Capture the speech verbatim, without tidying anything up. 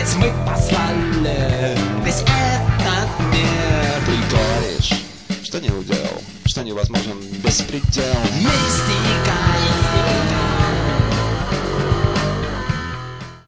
Ведь мы послали весь этот мир. Ты говоришь, что не удел, что невозможен беспредел. Вместе